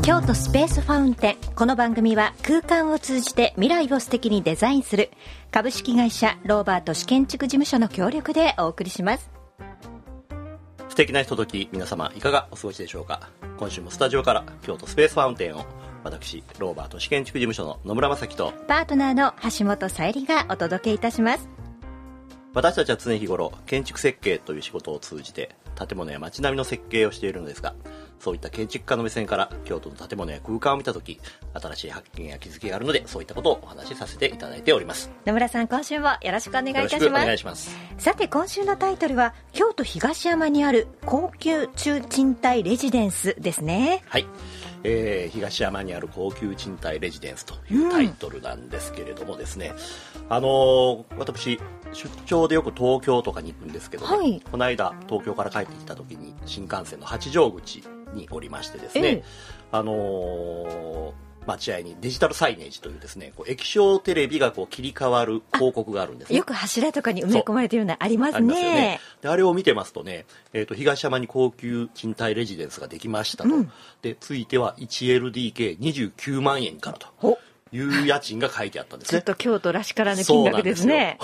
京都スペースファウンテン。この番組は空間を通じて未来を素敵にデザインする株式会社ローバート市建築事務所の協力でお送りします。 素敵なひととき、皆様いかがお過ごしでしょうか。今週もスタジオから京都スペースファウンテンを私ローバート市建築事務所の野村正樹とパートナーの橋本さゆりがお届けいたします。 私たちは常日頃建築設計という仕事を通じて建物や街並みの設計をしているのですが、そういった建築家の目線から京都の建物や空間を見たとき、新しい発見や気づきがあるので、そういったことをお話しさせていただいております。 野村さん、今週もよろしくお願いいたします。 よろしくお願いします。 さて、今週のタイトルは京都東山にある高級中賃貸レジデンスですね。 はい、東山にある高級賃貸レジデンスというタイトルなんですけれどもですね、私出張でよく東京とかに行くんですけど、ね、この間東京から帰ってきた時に新幹線の八丈口におりましてですね、待合にデジタルサイネージというですね、こう液晶テレビがこう切り替わる広告があるんですね。 よく柱とかに埋め込まれているのありますね。 よね。であれを見てますとね、東山に高級賃貸レジデンスができましたと、でついては 1LDK29 万円からという家賃が書いてあったんですね。 ちょっと京都らしからぬ金額ですね。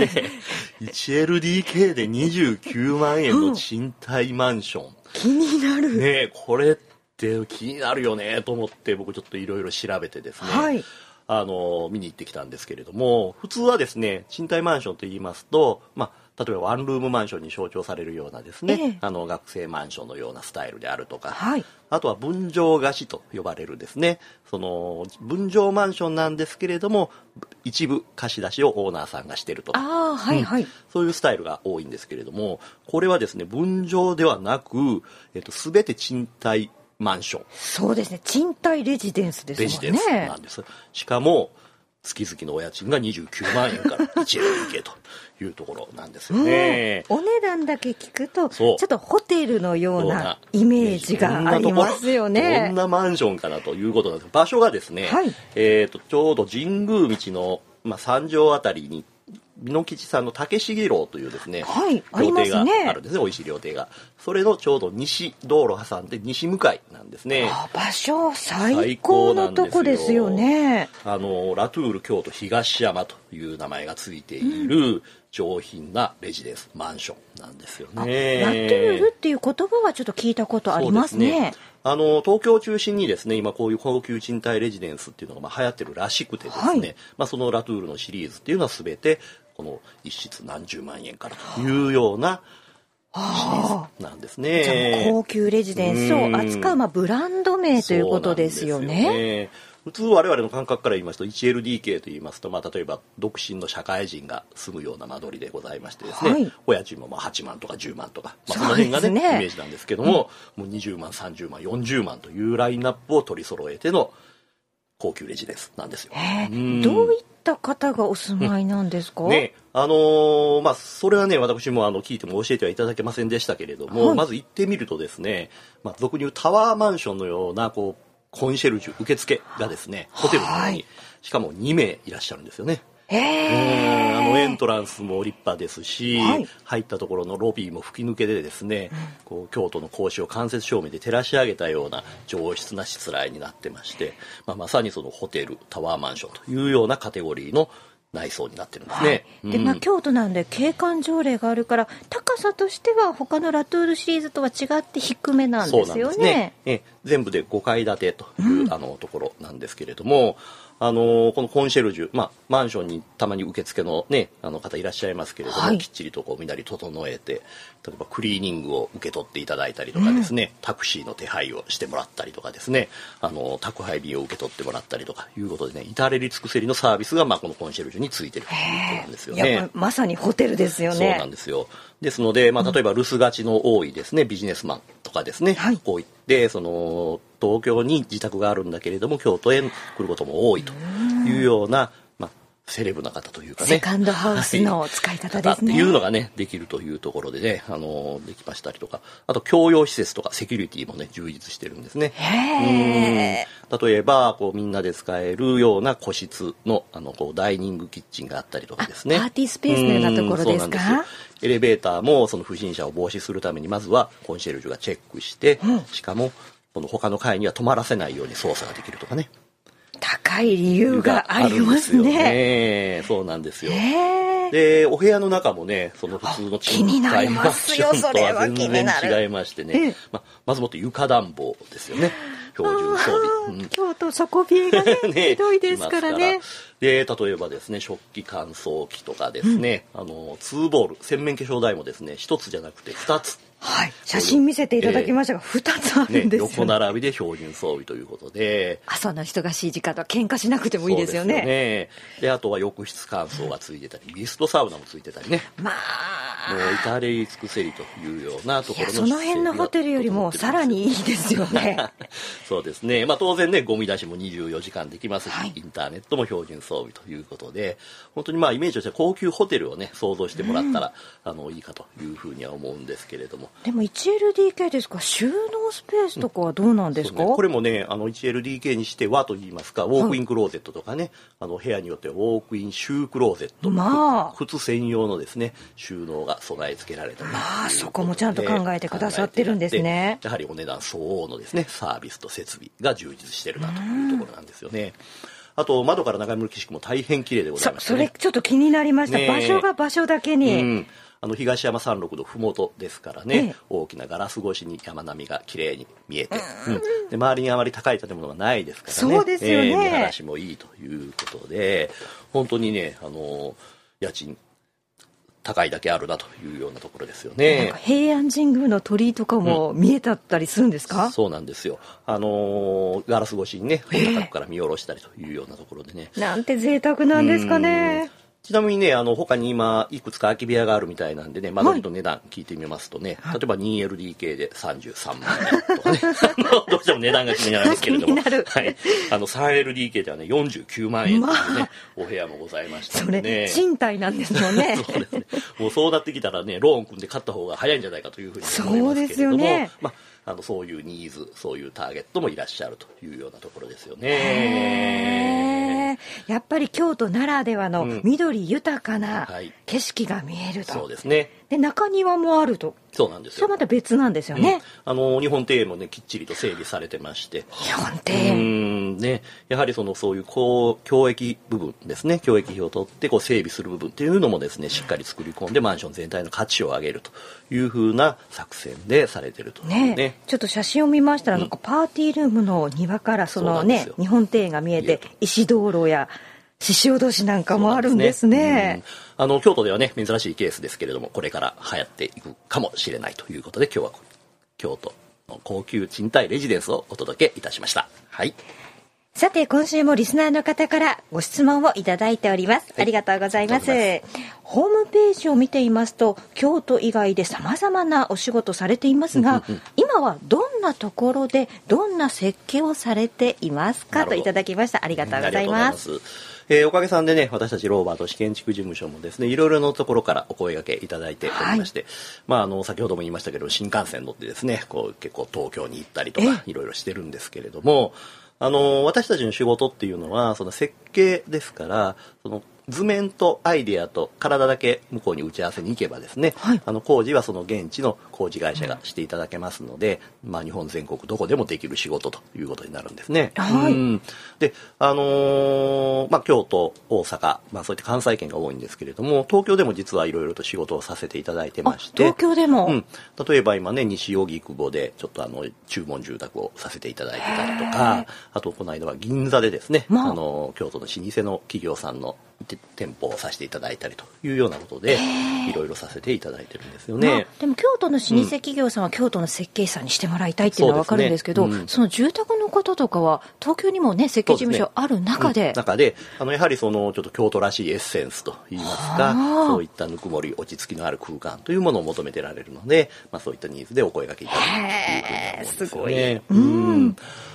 1LDK で29万円の賃貸マンション、 気になるね。これって気になるよねと思って、僕ちょっといろいろ調べてですね、見に行ってきたんですけれども、普通はですね、賃貸マンションといいますと、例えばワンルームマンションに象徴されるようなですね、学生マンションのようなスタイルであるとか、あとは分譲貸しと呼ばれるですね、その分譲マンションなんですけれども、一部貸し出しをオーナーさんがしていると、そういうスタイルが多いんですけれども、これはですね、分譲ではなく、全て賃貸マンション。 そうですね、賃貸レジデンスですもんね。 レジデンスなんです。しかも月々のお家賃が29万円から 1LDK というところなんですよね。 お値段だけ聞くとちょっとホテルのようなイメージがありますよね。 どんなマンションかなということなんです。場所がですね、ちょうど神宮道の、三条あたりに美濃吉さんの竹重楼というですね、料亭があるんですね。美味しい料亭が、それのちょうど西道路挟んで西向かいなんですね。 場所最高のとこですよね。 ラトゥール京都東山という名前がついている上品なレジデンスマンションなんですよね。 ラトゥールっていう言葉はちょっと聞いたことありますね。 東京を中心にですね、今こういう高級賃貸レジデンスっていうのが流行ってるらしくてですね、そのラトゥールのシリーズっていうのは全てこの一室何十万円からというようなシリーズなんですね。 じゃあ高級レジデンスを扱う、ブランド名ということですよね。 普通我々の感覚から言いますと 1LDK と言いますと、例えば独身の社会人が住むような間取りでございましてですね、お家賃も8万とか10万とか、その辺がねイメージなんですけども、もう20万30万40万というラインナップを取り揃えての高級レジデンスなんですよ。 どういった方がお住まいなんですか？ それはね、私も聞いても教えてはいただけませんでしたけれども、まず行ってみるとですね、俗に言うタワーマンションのようなこうコンシェルジュ受付がですね、ホテルのように、しかも2名いらっしゃるんですよね。エントランスも立派ですし、入ったところのロビーも吹き抜けでですね、こう京都の格子を間接照明で照らし上げたような上質なしつらいになってまして、まさにそのホテルタワーマンションというようなカテゴリーの内装になってるんですね。 で京都なんで景観条例があるから、高さとしては他のラトゥールシリーズとは違って低めなんですよね。 そうなんですね。全部で5階建てという、ところなんですけれども、このコンシェルジュ、マンションにたまに受付のね方いらっしゃいますけれども、きっちりとこうみなり整えて、例えばクリーニングを受け取っていただいたりとかですね、タクシーの手配をしてもらったりとかですね、宅配便を受け取ってもらったりとかいうことでね、至れり尽くせりのサービスがこのコンシェルジュについてるということなんですよね。 まさにホテルですよね。 そうなんですよ。ですので、例えば留守がちの多いですねビジネスマンとかですね、こういってその東京に自宅があるんだけれども京都へ来ることも多いというような、セレブな方というかね、 セカンドハウスの使い方ですね。 っていうのがねできるというところでね、できましたりとか、あと共用施設とかセキュリティもね充実してるんですね。例えばこうみんなで使えるような個室のこうダイニングキッチンがあったりとかですね、 パーティースペースのようなところですか？ エレベーターもその不審者を防止するためにまずはコンシェルジュがチェックして、しかもこの他の階には泊まらせないように操作ができるとかね。 高い理由がありますね。 そうなんですよ。で、お部屋の中もね、その普通の賃貸マンションとは全然違いましてね、まずもって床暖房ですよね。標準装備。 京都底冷えがね、ひどいですからね。 で、例えばですね、食器乾燥機とかですね、2ボール、洗面化粧台もですね、1つじゃなくて2つ。 はい、写真見せていただきましたが、2つあるんですよ、 横並びで標準装備ということで、 朝の忙しい時間とは喧嘩しなくてもいいですよね。 そうですよね。で、あとは浴室乾燥がついてたり、ミストサウナもついてたりね。もう至れり尽くせりというようなところの、 その辺のホテルよりもさらにいいですよね。 そうですね。当然ね、ゴミ出しも24時間できますし、インターネットも標準装備ということで、本当にイメージとしては高級ホテルをね、想像してもらったら、いいかというふうには思うんですけれども。 でも 1LDK ですか、収納スペースとかはどうなんですか？ これもね、1LDK にしてはと言いますか、ウォークインクローゼットとかね、部屋によってはウォークインシュークローゼット、靴専用のですね、収納が備え付けられたり、 そこもちゃんと考えてくださってるんですね。 やはりお値段相応のですね、サービスと設備が充実してるなというところなんですよね。あと窓から眺める景色も大変綺麗でございますね。 それちょっと気になりました。場所が場所だけに。 東山山麓のふもとですからね、大きなガラス越しに山並みが綺麗に見えて、で周りにあまり高い建物がないですからね。 そうですよね。 見晴らしもいいということで、本当にね、家賃高いだけあるなというようなところですよね。 なんか平安神宮の鳥居とかも見えたったりするんですか？ そうなんですよ。ガラス越しにね、高くから見下ろしたりというようなところでね。 なんて贅沢なんですかね。 ちなみにね、他に今いくつか空き部屋があるみたいなんでね、窓と値段聞いてみますとね、例えば 2LDK で33万円とかね、どうしても値段が気になるんですけれども、はい、3LDK ではね、49万円というね、お部屋もございましたのでね。 それ、賃貸なんですもんね。 そうですね。もうそうなってきたらね、ローン組んで買った方が早いんじゃないかというふうに思いますけれども、そうですよね。そういうニーズ、そういうターゲットもいらっしゃるというようなところですよね。 やっぱり京都ならではの緑豊かな景色が見えると。 そうですね。 で、中庭もあると。 そうなんですよ。 それまた別なんですよね。 日本庭園もね、きっちりと整備されてまして。 日本庭園。 ね、やはりそういう共益部分ですね、共益費を取って整備する部分っていうのもですね、しっかり作り込んでマンション全体の価値を上げるというふうな作戦でされてるとね。 ちょっと写真を見ましたら、なんかパーティールームの庭から日本庭園が見えて、石灯籠や獅子おどしなんかもあるんですね。 京都ではね、珍しいケースですけれども、これから流行っていくかもしれないということで、今日は京都の高級賃貸レジデンスをお届けいたしました。はい。 さて、今週もリスナーの方からご質問をいただいております。ありがとうございます。ホームページを見ていますと、京都以外で様々なお仕事されていますが、今はどんなところでどんな設計をされていますかといただきました。ありがとうございます。 おかげさんでね、私たちローバート市建築事務所もですね、いろいろなところからお声掛けいただいておりまして、先ほども言いましたけど、新幹線乗ってですね、結構東京に行ったりとかいろいろしてるんですけれども、私たちの仕事っていうのはその設計ですから、その図面とアイデアと体だけ向こうに打ち合わせに行けばですね、工事はその現地の工事会社がしていただけますので、日本全国どこでもできる仕事ということになるんですね。で、京都、大阪、そういった関西圏が多いんですけれども、東京でも実はいろいろと仕事をさせていただいてまして、 東京でも、 例えば今ね、西荻窪でちょっと注文住宅をさせていただいてたりとか、あとこの間は銀座でですね、京都の老舗の企業さんの店舗をさせていただいたりというようなことでいろいろさせていただいてるんですよね。 でも京都の老舗企業さんは京都の設計士さんにしてもらいたいっていうのは分かるんですけど、その住宅の方とかは東京にもね設計事務所ある中で、 やはりちょっと京都らしいエッセンスといいますか、そういったぬくもり落ち着きのある空間というものを求めてられるので、そういったニーズでお声掛けいただくというふうに思うんですよね。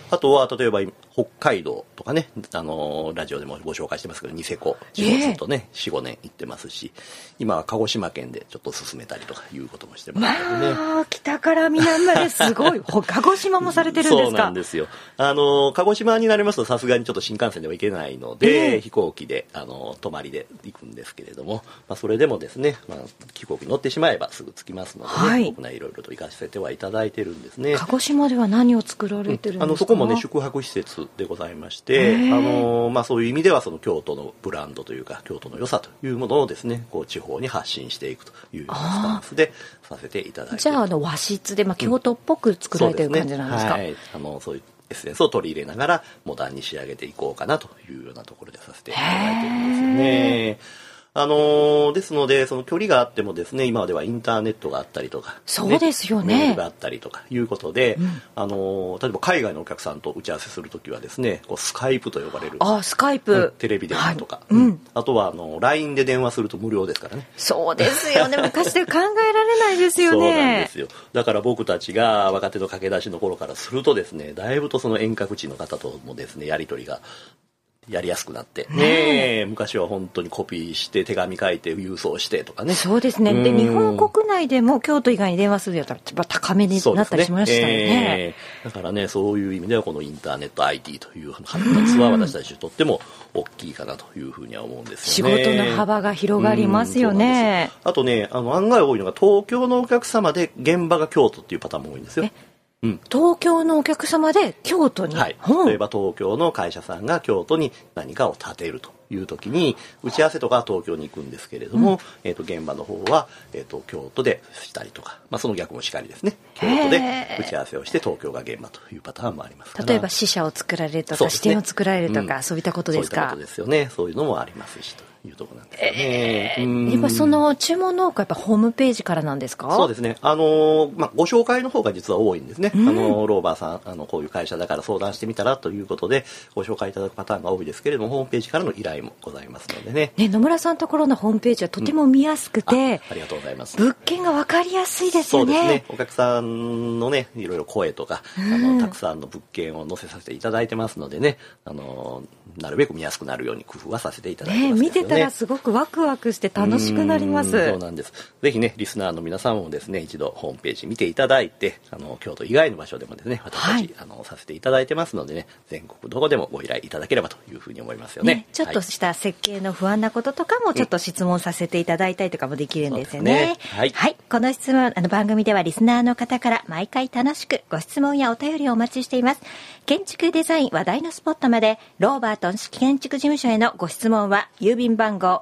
あとは例えば北海道とかね、ラジオでもご紹介してますけどニセコずっとね、4、5年行ってますし、今は鹿児島県でちょっと進めたりとかいうこともしてますのでね。 北から南まですごい鹿児島もされてるんですか？ そうなんですよ。鹿児島になりますとさすがにちょっと新幹線では行けないので、飛行機で泊まりで行くんですけれども、それでもですね、飛行機乗ってしまえばすぐ着きますので、ね、国内いろいろと行かせてはいただいてるんですね。 鹿児島では何を作られてるんですか？ そこもね宿泊施設でございまして、そういう意味ではその京都のブランドというか京都の良さというものをですね、こう地方に発信していくというようなスタンスでさせていただいている。 じゃあ和室で、京都っぽく作られてる感じなんですか？ そうですね。そういうエッセンスを取り入れながらモダンに仕上げていこうかなというようなところでさせていただいてるんですよね。ですのでその距離があってもですね、今ではインターネットがあったりとか、 そうですよね、 メールがあったりとかいうことで、例えば海外のお客さんと打ち合わせするときはですね、こうスカイプと呼ばれるスカイプ、 テレビ電話とか、あとはLINE で電話すると無料ですからね。 そうですよね。昔で考えられないですよね。 そうなんですよ。だから僕たちが若手の駆け出しの頃からするとですね、だいぶとその遠隔地の方ともですねやり取りがやりやすくなってね、昔は本当にコピーして手紙書いて郵送してとかね。 そうですね。で日本国内でも京都以外に電話するよったら高めになったりしましたよね。 だからね、そういう意味ではこのインターネット IT という発達は私たちにとっても大きいかなというふうには思うんですよね。 仕事の幅が広がりますよね。 あとね、案外多いのが東京のお客様で現場が京都っていうパターンも多いんですよ。 東京のお客様で京都に、 例えば東京の会社さんが京都に何かを建てるという時に打ち合わせとか東京に行くんですけれども、現場の方は、京都でしたりとか、その逆もしかりですね、京都で打ち合わせをして東京が現場というパターンもありますから、 例えば支社を作られるとか、支店を作られるとか、そういったことですか？ そういったことですよね。そういうのもありますしというところなんですよね。 やっぱその注文の多くはやっぱホームページからなんですか？ そうですね。ご紹介の方が実は多いんですね。ローバーさんこういう会社だから相談してみたらということでご紹介いただくパターンが多いですけれども、ホームページからの依頼もございますのでね。 野村さんのところのホームページはとても見やすくて、 ありがとうございます。 物件が分かりやすいですよね。 そうですね。お客さんのねいろいろ声とかたくさんの物件を載せさせていただいてますのでね、なるべく見やすくなるように工夫はさせていただいてますけどね。 見てたらすごくワクワクして楽しくなります。 そうなんです。ぜひねリスナーの皆さんもですね一度ホームページ見ていただいて、京都以外の場所でもですね私たち、させていただいてますのでね、全国どこでもご依頼いただければというふうに思いますよね。 ちょっとした設計の不安なこととかもちょっと質問させていただいたりとかもできるんですよね。はい、この質問番組ではリスナーの方から毎回楽しくご質問やお便りをお待ちしています。建築デザイン話題のスポットまでローバート建築事務所へのご質問は郵便番号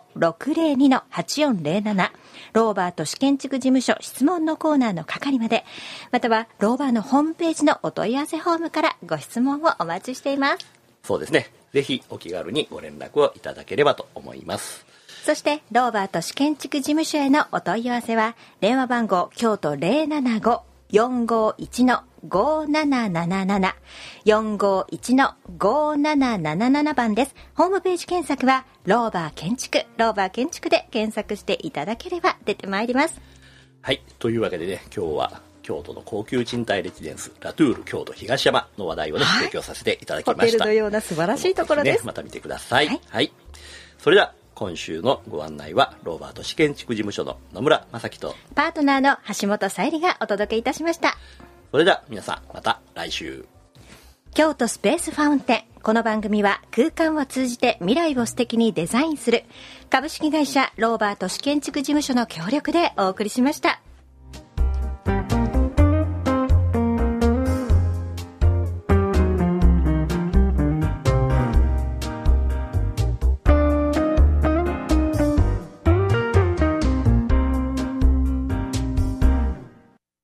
602-8407 ローバート建築事務所質問のコーナーの係まで、またはローバーのホームページのお問い合わせフォームからご質問をお待ちしています。 そうですね。ぜひお気軽にご連絡をいただければと思います。 そしてローバート建築事務所へのお問い合わせは電話番号京都 075-451-5777 451-5777 番です。ホームページ検索はローバー建築で検索していただければ出てまいります。 はい、というわけでね、今日は京都の高級賃貸レジデンスラトゥール京都東山の話題をね、提供させていただきました。 ホテルのような素晴らしいところです。 また見てください。はい、それでは今週のご案内はローバート建築事務所の野村正樹とパートナーの橋本沙絵里がお届けいたしました。 それでは皆さんまた来週。 京都スペースファウンテン。この番組は空間を通じて未来を素敵にデザインする株式会社ローバート建築事務所の協力でお送りしました。